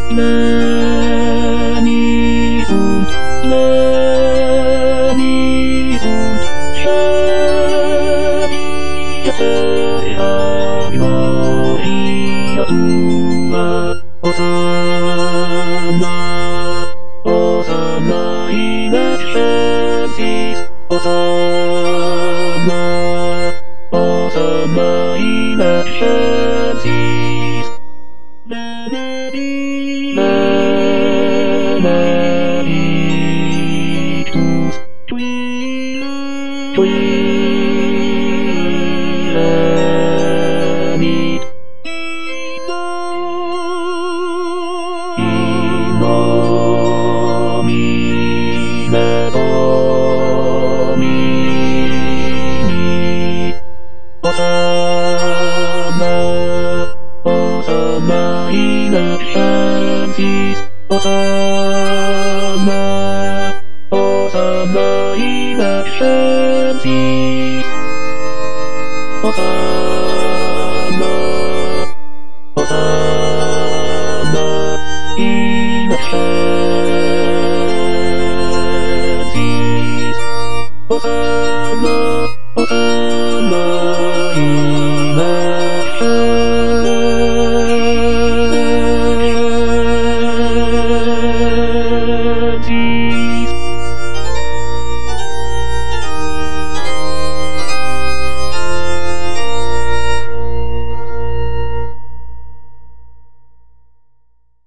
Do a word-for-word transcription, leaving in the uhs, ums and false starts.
Lenny und Lenny und Shelly, Gloria tua, Hosanna, Hosanna in excelsis, Hosanna, Hosanna in excelsis. Benedictus, qui, qui, venit, in nomine Domini, Hosanna, Hosanna in excelsis, Hosanna, Hosanna in excelsis, Hosanna, Hosanna in excelsis, Hosanna.